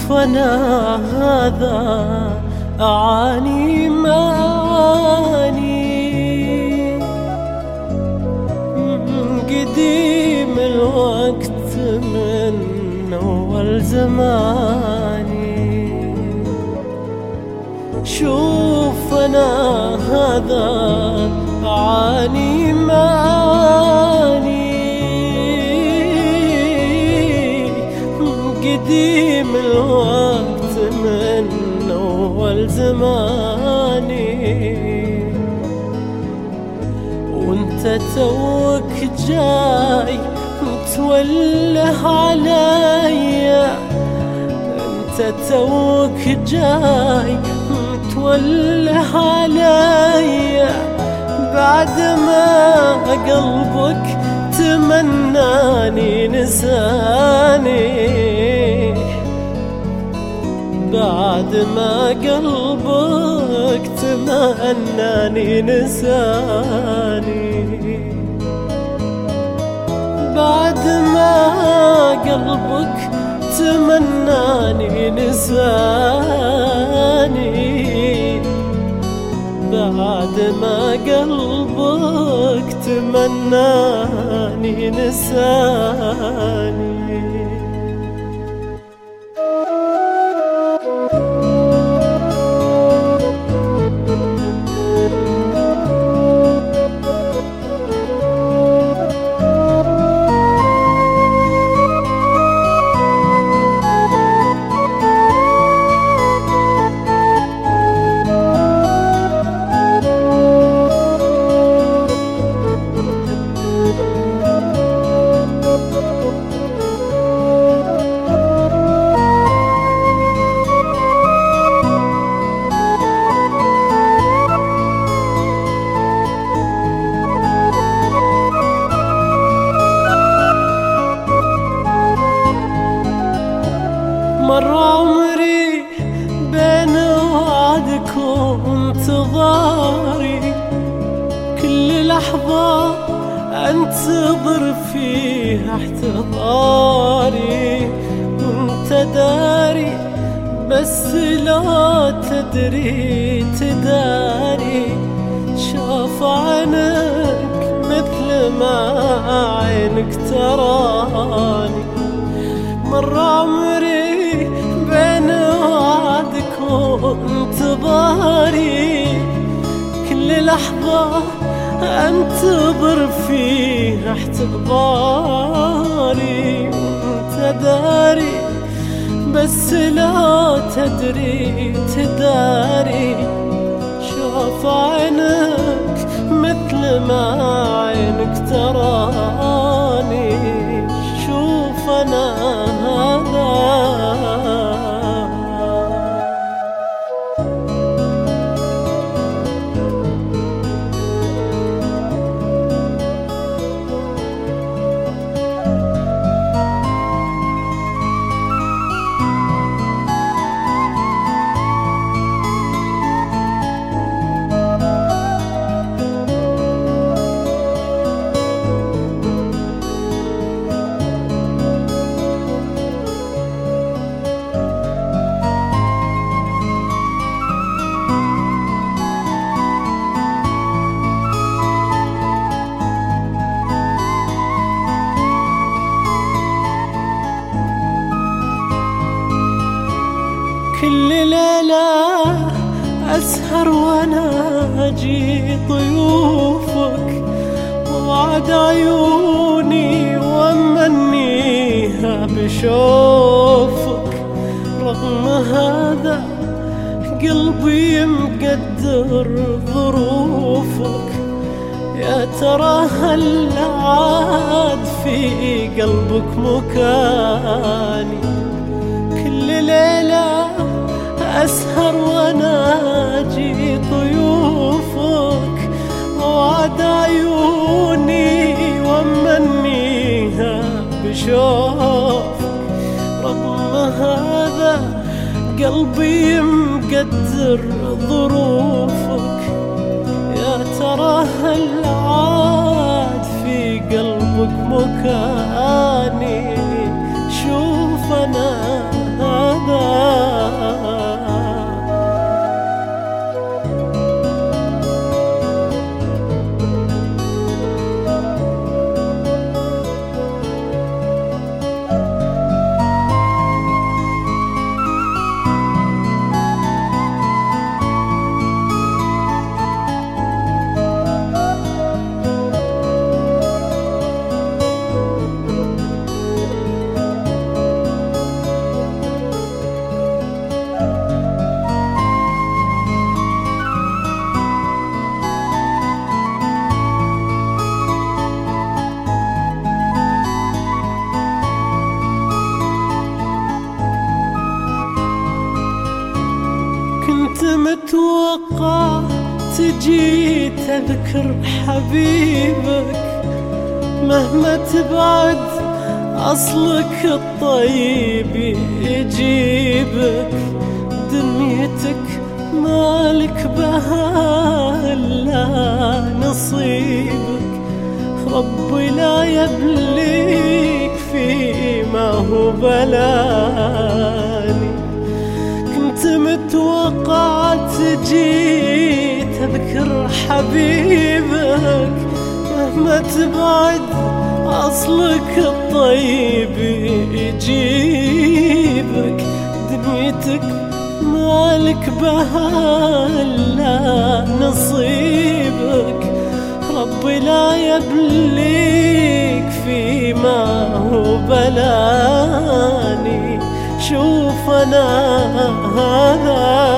أنا هذا أعاني معاني قديم الوقت من أول زماني. شوف أنا هذا أعاني معاني قديم الوقت من أول زماني. وانت توك جاي متوله عليا، انت توك جاي متوله عليا بعد ما قلبك تمناني نساني، بعد ما قلبك تمناني نساني، بعد ما قلبك تمناني نساني، بعد ما قلبك تمناني نساني. مر عمري بين وعدك وانتظاري، كل لحظة انتظر فيها احتضاري، وانت داري بس لا تدري تداري، شاف عينك مثل ما عينك تراني. مر عمري بين وعدك وانتظاري، كل لحظة انتظر فيها احتضاري، وانت داري بس لا تدري تداري، شوف عينك مثل ما عينك تراني. شوف أنا هذا كل ليلة أسهر وأنا أجي ضيوفك، ووعد عيوني وأمنيها بشوفك، رغم هذا قلبي مقدر ظروفك. يا ترى هل عاد في قلبك مكاني؟ كل ليلة أسهر وأنا أجي ضيوفك، ووعد عيوني وأمنيها بشوفك، رغم هذا قلبي مقدر ظروفك. يا ترى هل عاد في قلبك مكاني؟ شوف أنا هذا متوقع تجي تذكر حبيبك، مهما تبعد أصلك الطيب يجيبك. دنيتك مالك بها إلا نصيبك، ربي لا يبليك فيما هو بلاني. كنت متوقع تجي تذكر حبيبك، مهما تبعد أصلك الطيب يجيبك. دنيتك مالك بها إلا نصيبك، ربي لا يبليك فيما هو بلاني. شوف أنا هذا